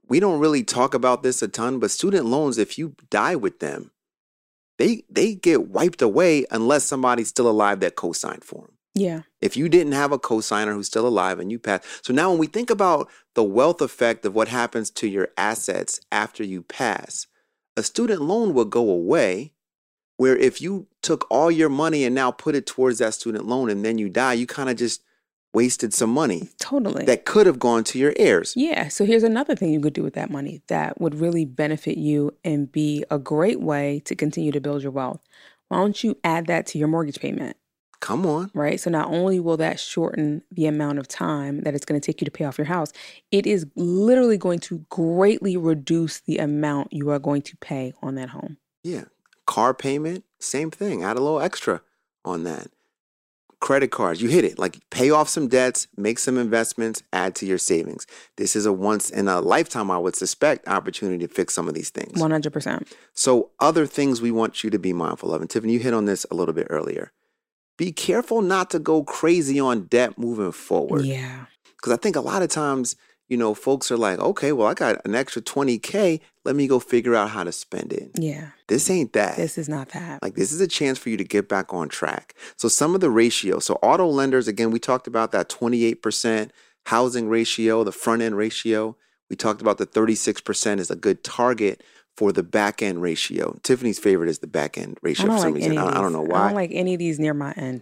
we don't really talk about this a ton, but student loans, if you die with them, they they get wiped away unless somebody's still alive that co-signed for them. Yeah. If you didn't have a co-signer who's still alive and you pass. So now when we think about the wealth effect of what happens to your assets after you pass, a student loan will go away, where if you took all your money and now put it towards that student loan and then you die, you kind of just wasted some money. Totally. That could have gone to your heirs. Yeah. So here's another thing you could do with that money that would really benefit you and be a great way to continue to build your wealth. Why don't you add that to your mortgage payment? Come on. Right? So not only will that shorten the amount of time that it's going to take you to pay off your house, it is literally going to greatly reduce the amount you are going to pay on that home. Yeah. Car payment, same thing. Add a little extra on that. Credit cards, you hit it. Like, pay off some debts, make some investments, add to your savings. This is a once in a lifetime, I would suspect, opportunity to fix some of these things. one hundred percent. So other things we want you to be mindful of. And Tiffany, you hit on this a little bit earlier. Be careful not to go crazy on debt moving forward. Yeah. Because I think a lot of times, you know, folks are like, okay, well, I got an extra twenty K. Let me go figure out how to spend it. Yeah. This ain't that. This is not that. Like, this is a chance for you to get back on track. So some of the ratios. So auto lenders, again, we talked about that twenty-eight percent housing ratio, the front end ratio. We talked about the thirty-six percent is a good target for the back end ratio. Tiffany's favorite is the back end ratio for some like reason. I, I don't know why. I don't like any of these near my end.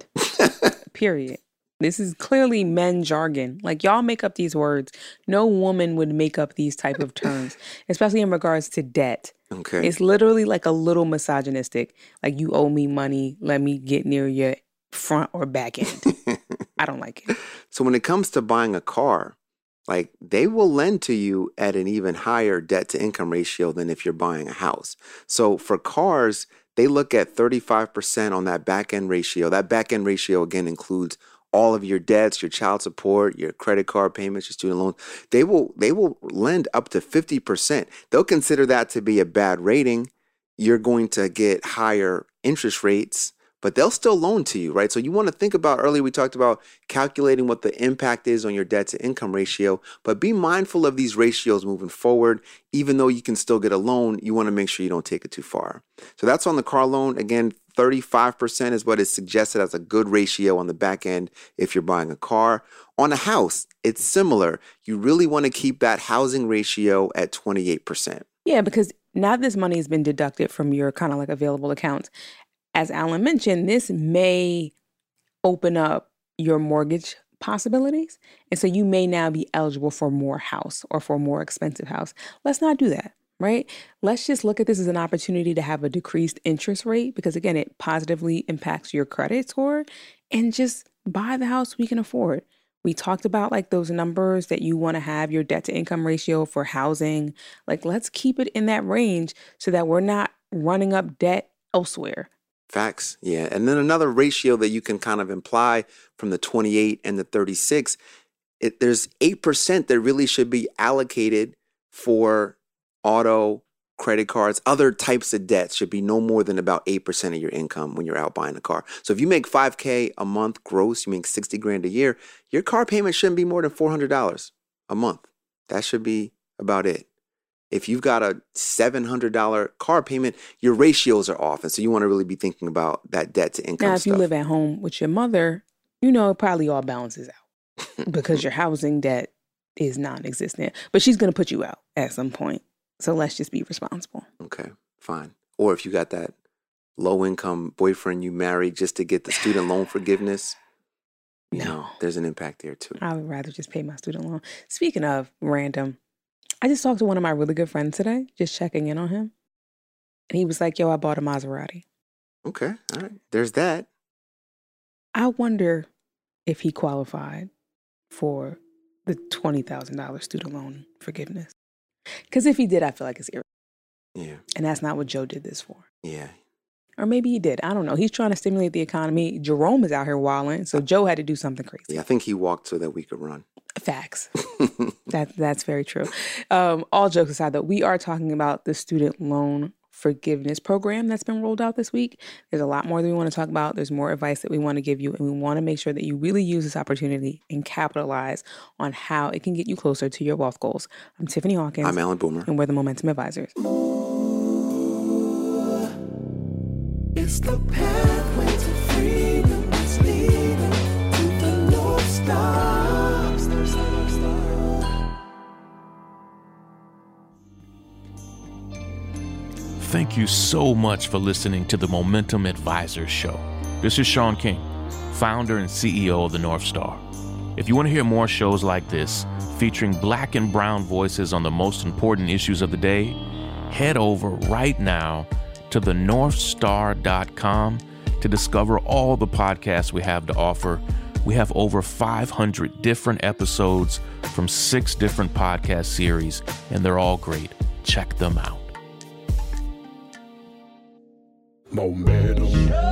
Period. This is clearly men jargon. Like, y'all make up these words. No woman would make up these type of terms, especially in regards to debt. Okay. It's literally like a little misogynistic. Like, you owe me money. Let me get near your front or back end. I don't like it. So when it comes to buying a car, like, they will lend to you at an even higher debt to income ratio than if you're buying a house. So for cars, they look at thirty-five percent on that back end ratio. That back end ratio, again, includes all of your debts, your child support, your credit card payments, your student loans. They will they will lend up to fifty percent. They'll consider that to be a bad rating. You're going to get higher interest rates, but they'll still loan to you, right? So you want to think about, earlier we talked about calculating what the impact is on your debt to income ratio, but be mindful of these ratios moving forward. Even though you can still get a loan, you want to make sure you don't take it too far. So that's on the car loan. Again, thirty-five percent is what is suggested as a good ratio on the back end if you're buying a car. On a house, it's similar. You really want to keep that housing ratio at twenty-eight percent. Yeah, because now this money has been deducted from your kind of like available accounts. As Alan mentioned, this may open up your mortgage possibilities. And so you may now be eligible for more house or for a more expensive house. Let's not do that, right? Let's just look at this as an opportunity to have a decreased interest rate because, again, it positively impacts your credit score, and just buy the house we can afford. We talked about like those numbers that you want to have your debt to income ratio for housing. Like, let's keep it in that range so that we're not running up debt elsewhere. Facts. Yeah. And then another ratio that you can kind of imply from the twenty-eight and the thirty-six, it, there's eight percent that really should be allocated for auto, credit cards, other types of debts should be no more than about eight percent of your income when you're out buying a car. So if you make five K a month gross, you make sixty grand a year, your car payment shouldn't be more than four hundred dollars a month. That should be about it. If you've got a seven hundred dollars car payment, your ratios are off. And so you want to really be thinking about that debt to income Now, if stuff. you live at home with your mother, you know, it probably all balances out because your housing debt is non-existent. But she's going to put you out at some point. So let's just be responsible. Okay, fine. Or if you got that low-income boyfriend you married just to get the student loan forgiveness, you No. know, there's an impact there too. I would rather just pay my student loan. Speaking of random, I just talked to one of my really good friends today, just checking in on him. And he was like, yo, I bought a Maserati. Okay, all right. There's that. I wonder if he qualified for the twenty thousand dollars student loan forgiveness. Because if he did, I feel like it's irrelevant. Yeah, And that's not what Joe did this for. yeah. Or maybe he did. I don't know. He's trying to stimulate the economy. Jerome is out here wilding. So Joe had to do something crazy. Yeah, I think he walked so that we could run. Facts. that That's very true. Um, all jokes aside, though, we are talking about the student loan forgiveness program that's been rolled out this week. There's a lot more that we want to talk about. There's more advice that we want to give you, and we want to make sure that you really use this opportunity and capitalize on how it can get you closer to your wealth goals. I'm Tiffany Hawkins. I'm Alan Boomer. And we're the Momentum Advisors. It's the pathway to freedom. It's leading to the North Star. Thank you so much for listening to the Momentum Advisors Show. This is Sean King, founder and C E O of the North Star. If you want to hear more shows like this, featuring black and brown voices on the most important issues of the day, head over right now to the north star dot com to discover all the podcasts we have to offer. We have over five hundred different episodes from six different podcast series, and they're all great. Check them out. Momentum.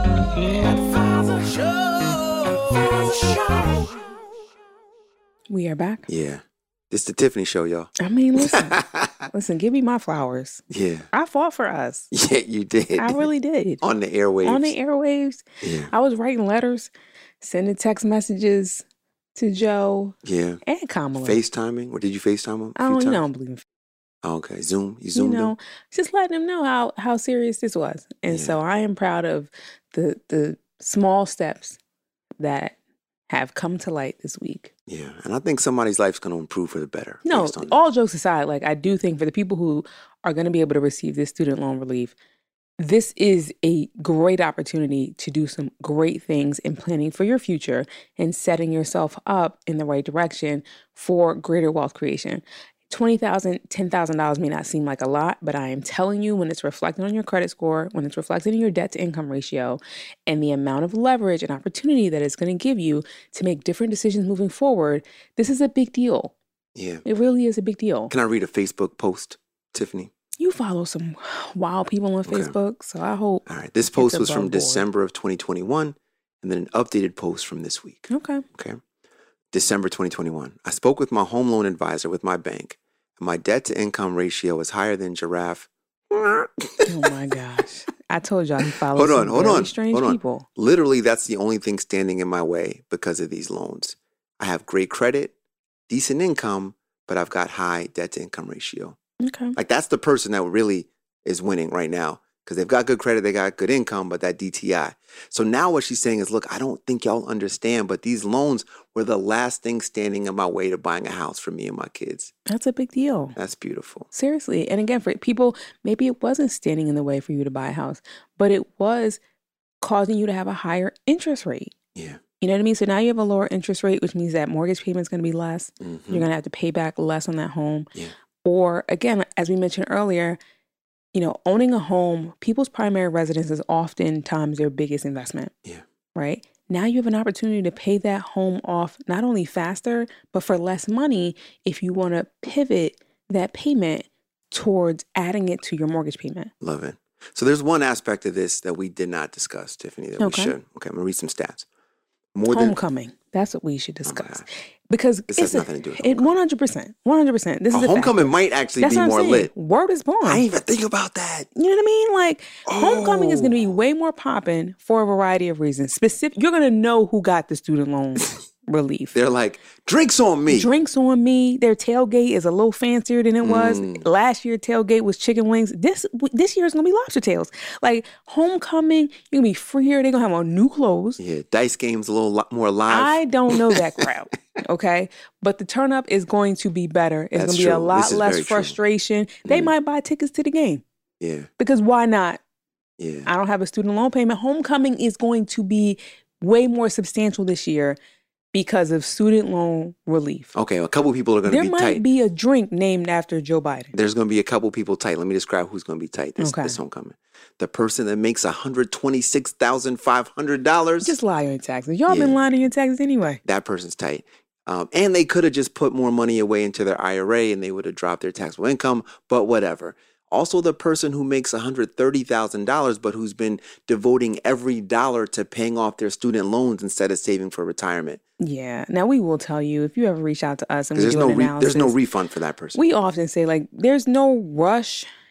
We are back. Yeah. This is the Tiffany Show, y'all. I mean, listen. listen, give me my flowers. Yeah. I fought for us. Yeah, you did. I really did. On the airwaves. On the airwaves. Yeah. I was writing letters, sending text messages to Joe Yeah. and Kamala. FaceTiming? Or did you FaceTime them? I don't, you know, I don't believe in Oh, okay. Zoom. You you zoomed know, them? just letting them know how how serious this was. And Yeah. so I am proud of the the small steps that have come to light this week. Yeah. And I think somebody's life's going to improve for the better. No, based on all jokes aside, like I do think for the people who are going to be able to receive this student loan relief, this is a great opportunity to do some great things in planning for your future and setting yourself up in the right direction for greater wealth creation. twenty thousand dollars, ten thousand dollars may not seem like a lot, but I am telling you, when it's reflected on your credit score, when it's reflected in your debt to income ratio, and the amount of leverage and opportunity that it's going to give you to make different decisions moving forward, this is a big deal. Yeah. It really is a big deal. Can I read a Facebook post, Tiffany? You follow some wild people on Okay. Facebook, so I hope. All right. This post It's was from above board. December of twenty twenty-one, and then an updated post from this week. Okay. Okay. December twenty twenty-one. I spoke with my home loan advisor with my bank, and my debt to income ratio is higher than giraffe. Oh my gosh. I told y'all he follows Hold on, some hold very on, strange hold on. people. Literally, that's the only thing standing in my way because of these loans. I have great credit, decent income, but I've got high debt to income ratio. Okay. Like that's the person that really is winning right now because they've got good credit, they got good income, but that D T I. So now what she's saying is, look, I don't think y'all understand, but these loans were the last thing standing in my way to buying a house for me and my kids. That's a big deal. That's beautiful. Seriously. And again, for people, maybe it wasn't standing in the way for you to buy a house, but it was causing you to have a higher interest rate. Yeah. You know what I mean? So now you have a lower interest rate, which means that mortgage payment's going to be less. Mhm. You're going to have to pay back less on that home. Yeah. Or again, as we mentioned earlier, you know, owning a home, people's primary residence is oftentimes their biggest investment. Yeah. Right? Now you have an opportunity to pay that home off not only faster, but for less money if you want to pivot that payment towards adding it to your mortgage payment. Love it. So there's one aspect of this that we did not discuss, Tiffany, that Okay. we should. Okay, I'm going to read some stats. More than Homecoming. That's what we should Oh my discuss. gosh. Because This it's has a- nothing to do with it one hundred percent. one hundred percent. This a is a homecoming fact. might actually That's be what I'm more saying. lit. Word is born. I didn't even think about that. You know what I mean? Like, homecoming is going to be Oh. way more popping for a variety of reasons. Specific, you're going to know who got the student loan relief. They're like, drinks on me. Drinks on me. Their tailgate is a little fancier than it was. Mm. Last year, tailgate was chicken wings. This this year is going to be lobster tails. Like, homecoming, you're going to be freer. They're going to have on new clothes. Yeah, dice games a little lo- more live. I don't know that crowd, okay? But the turn up is going to be better. It's That's going to be a true. lot This is less very true. frustration. They Mm. might buy tickets to the game yeah, because why not? yeah. I don't have a student loan payment. Homecoming is going to be way more substantial this year because of student loan relief. Okay, a couple people are going to There be might tight. be a drink named after Joe Biden. There's going to be a couple people tight. Let me describe who's going to be tight this, Okay. this homecoming. The person that makes one hundred twenty-six thousand five hundred dollars. Just lie on your taxes. Y'all been Yeah. lying on your taxes anyway. That person's tight. Um, and they could have just put more money away into their I R A and they would have dropped their taxable income, but whatever. Also, the person who makes one hundred thirty thousand dollars, but who's been devoting every dollar to paying off their student loans instead of saving for retirement. Yeah. Now we will tell you if you ever reach out to us and we There's do no an re- analysis. there's no refund for that person. We often say like there's no rush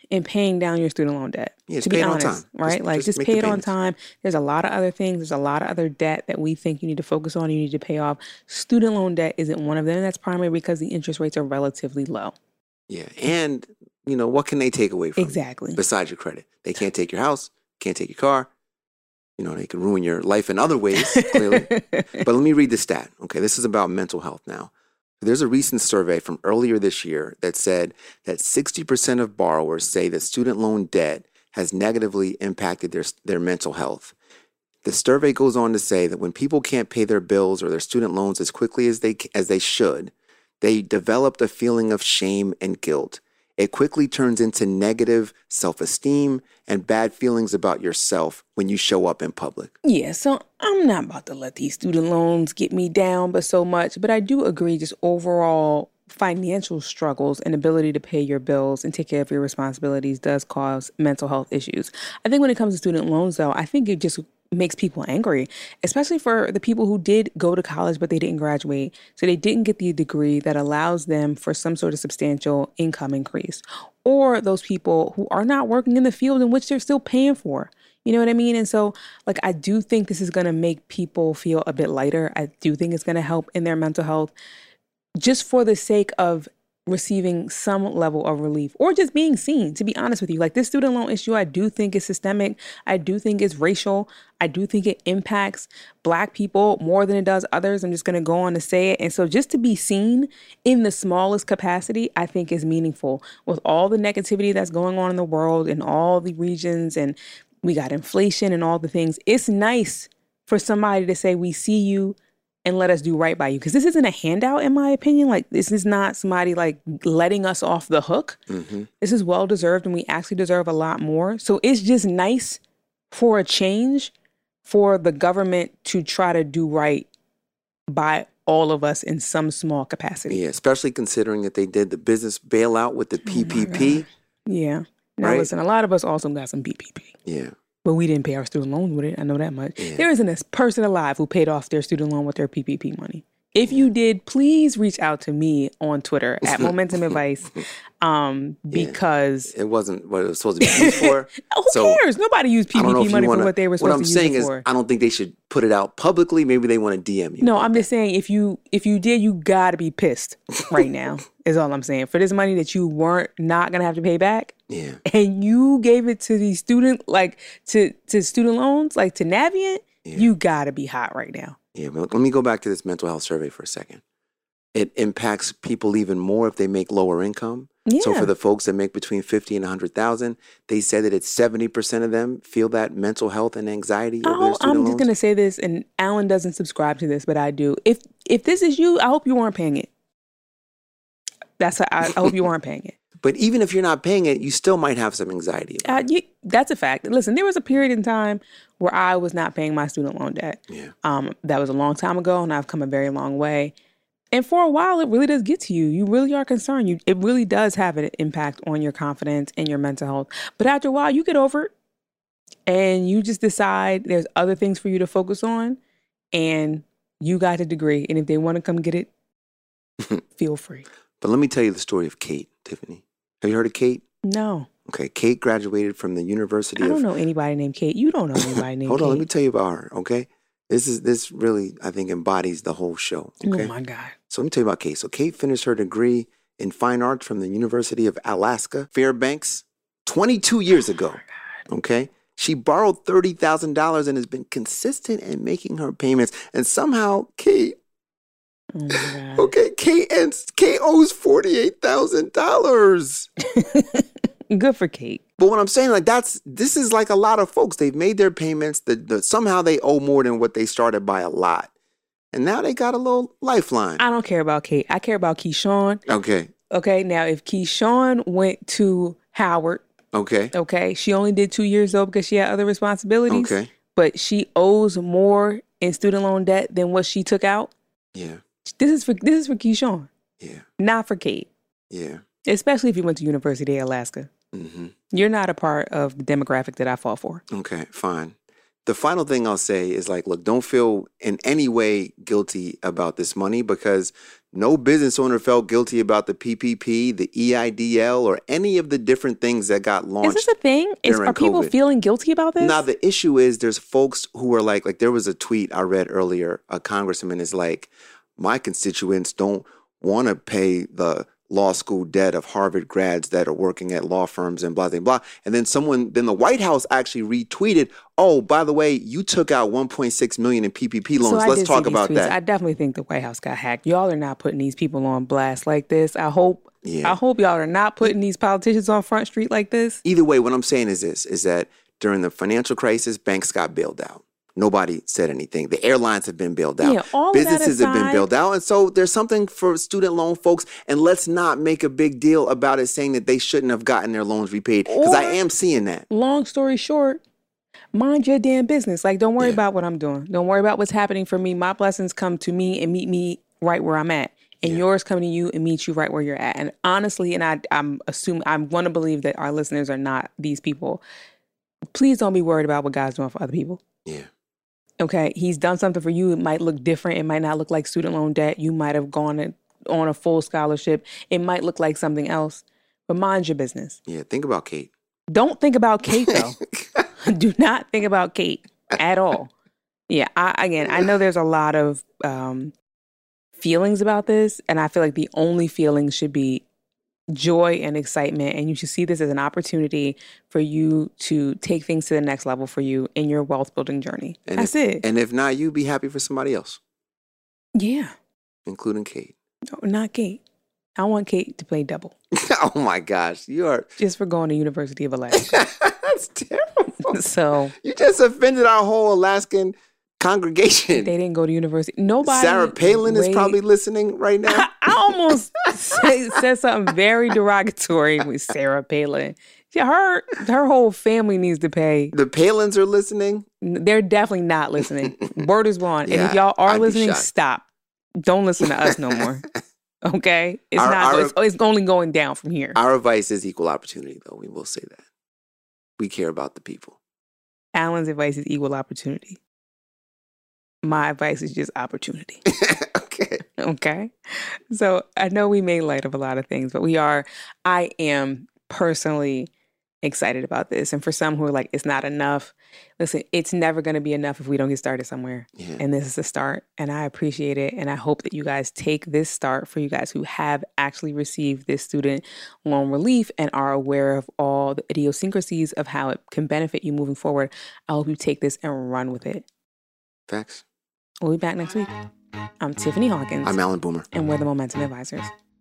in paying down your student loan debt. Yeah, just to be pay it on honest, time. right? Just- like just just, make pay the it on payments. time. There's a lot of other things. There's a lot of other debt that we think you need to focus on. You need to pay off. Student loan debt isn't one of them. That's primarily because the interest rates are relatively low. Yeah. And, you know, what can they take away from you Exactly. besides your credit? They can't take your house, can't take your car. You know, they can ruin your life in other ways, clearly. But let me read the stat. Okay, this is about mental health now. There's a recent survey from earlier this year that said that sixty percent of borrowers say that student loan debt has negatively impacted their, their mental health. The survey goes on to say that when people can't pay their bills or their student loans as quickly as they as they should, they develop a feeling of shame and guilt. It quickly turns into negative self-esteem and bad feelings about yourself when you show up in public. Yeah, so I'm not about to let these student loans get me down but so much, but I do agree just overall financial struggles and ability to pay your bills and take care of your responsibilities does cause mental health issues. I think when it comes to student loans, though, I think it just makes people angry, especially for the people who did go to college, but they didn't graduate. So they didn't get the degree that allows them for some sort of substantial income increase. Or those people who are not working in the field in which they're still paying for. You know what I mean? And so, like, I do think this is going to make people feel a bit lighter. I do think it's going to help in their mental health just for the sake of receiving some level of relief or just being seen, to be honest with you. Like, this student loan issue, I do think is systemic. I do think it's racial. I do think it impacts Black people more than it does others. I'm just going to go on to say it. And so just to be seen in the smallest capacity, I think is meaningful with all the negativity that's going on in the world in all the regions. And we got inflation and all the things. It's nice for somebody to say, we see you, and let us do right by you. Because this isn't a handout, in my opinion. Like, this is not somebody like letting us off the hook. Mm-hmm. This is well-deserved, and we actually deserve a lot more. So it's just nice for a change for the government to try to do right by all of us in some small capacity. Yeah, especially considering that they did the business bailout with the P P P. Yeah. Now, Right? listen, a lot of us also got some P P P. Yeah. But we didn't pay our student loans with it. I know that much. Yeah. There isn't a person alive who paid off their student loan with their P P P money. If you did, please reach out to me on Twitter at Momentum Advice, um, because It wasn't what it was supposed to be used for. who So, cares? Nobody used I P P don't know P if money you wanna, for what they were supposed What I'm to use saying it is, for. I don't think they should put it out publicly. Maybe they want to D M you. No, about I'm that. just saying if you if you did, you gotta be pissed right now. Is all I'm saying. For this money that you weren't not gonna have to pay back, Yeah. and you gave it to the student, like to to student loans, like to Navient, Yeah. you gotta be hot right now. Yeah, but let me go back to this mental health survey for a second. It impacts people even more if they make lower income. Yeah. So for the folks that make between fifty and one hundred thousand, they said that it's seventy percent of them feel that mental health and anxiety over their Oh, student I'm loans. just gonna say this, and Alan doesn't subscribe to this, but I do. If if this is you, I hope you weren't paying it. That's how, I, I hope you weren't paying it. But even if you're not paying it, you still might have some anxiety. about Uh, you, that's a fact. Listen, there was a period in time where I was not paying my student loan debt. it. Yeah. Um, that was a long time ago, and I've come a very long way. And for a while, it really does get to you. You really are concerned. You, it really does have an impact on your confidence and your mental health. But after a while, you get over it, and you just decide there's other things for you to focus on, and you got a degree. And if they want to come get it, feel free. But let me tell you the story of Kate, Tiffany. Have you heard of Kate? No, Okay, Kate graduated from the University I of... don't know anybody named Kate. You don't know anybody named Hold Kate. on, let me tell you about her, okay? This is this really, I think, embodies the whole show, okay? Oh my God. So let me tell you about Kate. So Kate finished her degree in fine arts from the University of Alaska, Fairbanks, twenty-two years ago, okay? She borrowed thirty thousand dollars and has been consistent in making her payments. And somehow, Kate, Oh my God. okay, Kate, ends, Kate owes forty-eight thousand dollars. Good for Kate. But what I'm saying, like, that's, this is like a lot of folks. They've made their payments. The, the, somehow they owe more than what they started by a lot. And now they got a little lifeline. I don't care about Kate. I care about Keyshawn. Okay, Okay. Now, if Keyshawn went to Howard, okay, okay, she only did two years though because she had other responsibilities. okay. But she owes more in student loan debt than what she took out. Yeah, This is for this is for Keyshawn, yeah, not for Kate. yeah. Especially if you went to University of Alaska. Mm-hmm. You're not a part of the demographic that I fought for. Okay, fine. the final thing I'll say is like, look, don't feel in any way guilty about this money, because no business owner felt guilty about the P P P, the E I D L, or any of the different things that got launched. Is this a thing? Is, are people COVID. feeling guilty about this? Now, the issue is there's folks who are like, like there was a tweet I read earlier. A congressman is like, my constituents don't want to pay the law school debt of Harvard grads that are working at law firms and blah, blah, blah. And then someone, then the White House actually retweeted, oh, by the way, you took out one point six million dollars in P P P loans. So Let's talk about tweets. that. I definitely think the White House got hacked. Y'all are not putting these people on blast like this. I hope, Yeah. I hope y'all are not putting these politicians on Front Street like this. Either way, what I'm saying is this, is that during the financial crisis, banks got bailed out. Nobody said anything. The airlines have been bailed out. Yeah, all of that Businesses have been aside- bailed out. And so there's something for student loan folks. And let's not make a big deal about it saying that they shouldn't have gotten their loans repaid. Because I Or- am seeing that. Long story short, mind your damn business. Like, don't worry Yeah. about what I'm doing. Don't worry about what's happening for me. My blessings come to me and meet me right where I'm at. And Yeah. yours come to you and meet you right where you're at. And honestly, and I, I'm assuming, I want to believe that our listeners are not these people. Please don't be worried about what God's doing for other people. Yeah. Okay, he's done something for you. It might look different. It might not look like student loan debt. You might have gone a- on a full scholarship. It might look like something else. But mind your business. Yeah. Think about Kate. Don't think about Kate, though. Do not think about Kate at all. Yeah, I, again, I know there's a lot of um, feelings about this, and I feel like the only feelings should be joy and excitement, and you should see this as an opportunity for you to take things to the next level for you in your wealth building journey. And That's if, it. And if not, you be happy for somebody else, Yeah. including Kate. No, not Kate. I want Kate to play double Oh my gosh. You are, just for going to University of Alaska. that's terrible. So You just offended our whole Alaskan congregation. they didn't go to university. Nobody. Sarah Palin is raised- probably listening right now. I, I almost say, said something very derogatory with Sarah Palin. Yeah, her her whole family needs to pay. The Palins are listening. They're definitely not listening. Word is bond. Yeah, and if y'all are I'd be listening, shocked. stop. Don't listen to us no more. Okay? It's Our- not. our- it's, it's only going down from here. Our advice is equal opportunity, though. We will say that. We care about the people. Alan's advice is equal opportunity. My advice is just opportunity. Okay. Okay. So I know we made light of a lot of things, but we are, I am personally excited about this. And for some who are like, it's not enough, listen, it's never going to be enough if we don't get started somewhere. Yeah. And this is the start. And I appreciate it. And I hope that you guys take this start for you guys who have actually received this student loan relief and are aware of all the idiosyncrasies of how it can benefit you moving forward. I hope you take this and run with it. Facts. We'll be back next week. I'm Tiffany Hawkins. I'm Alan Boomer. And we're the Momentum Advisors.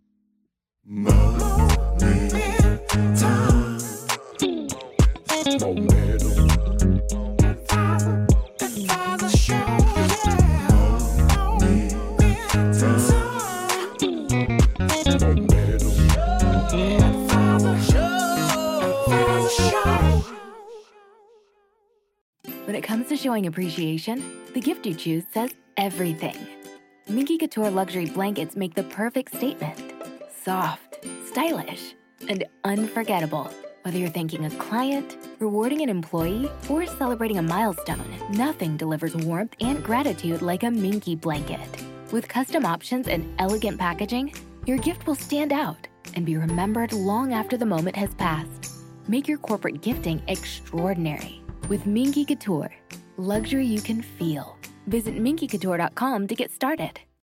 When it comes to showing appreciation, the gift you choose says everything. Minky Couture luxury blankets make the perfect statement. Soft, stylish, and unforgettable. Whether you're thanking a client, rewarding an employee, or celebrating a milestone, nothing delivers warmth and gratitude like a Minky blanket. With custom options and elegant packaging, your gift will stand out and be remembered long after the moment has passed. Make your corporate gifting extraordinary with Minky Couture. Luxury you can feel. Visit minky couture dot com to get started.